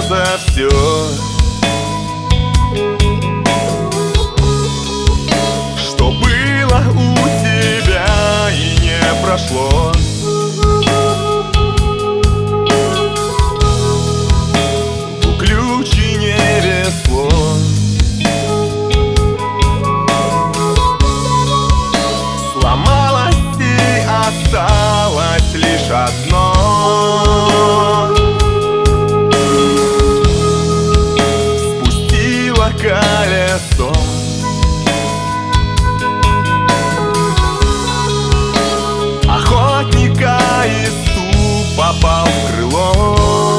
сбудется все. Что было у тебя и не прошло, в уключине весло. Сломалось и осталось лишь одно. Спустило колесо. Охотника Иисус попал в крыло.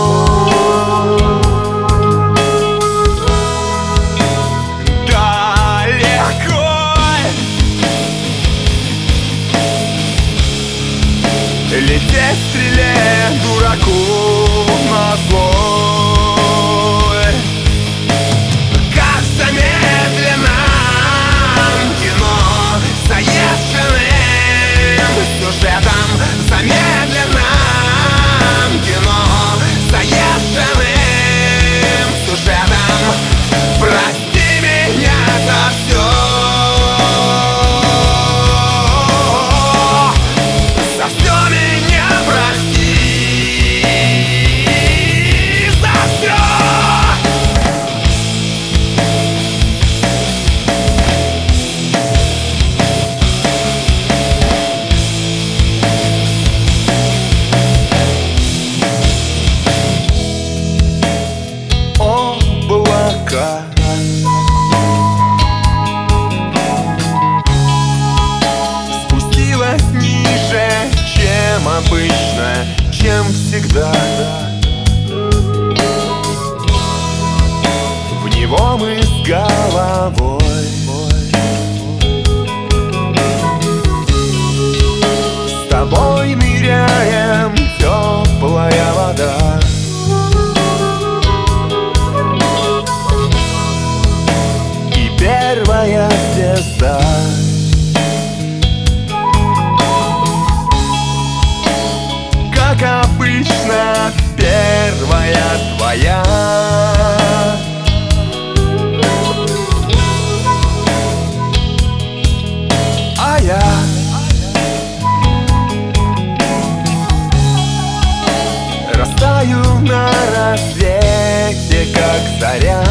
Лететь стреле дураку назло. Как в замедленном кино, с заезженным сюжетом. В замедленном кино, с заезженным сюжетом. Прости меня за все. Спустилась ниже, чем обычно, чем всегда. В него мы с головой. С тобой ныряем, теплая вода. Первая звезда. Как обычно, первая твоя. А я растаю на рассвете, как заря.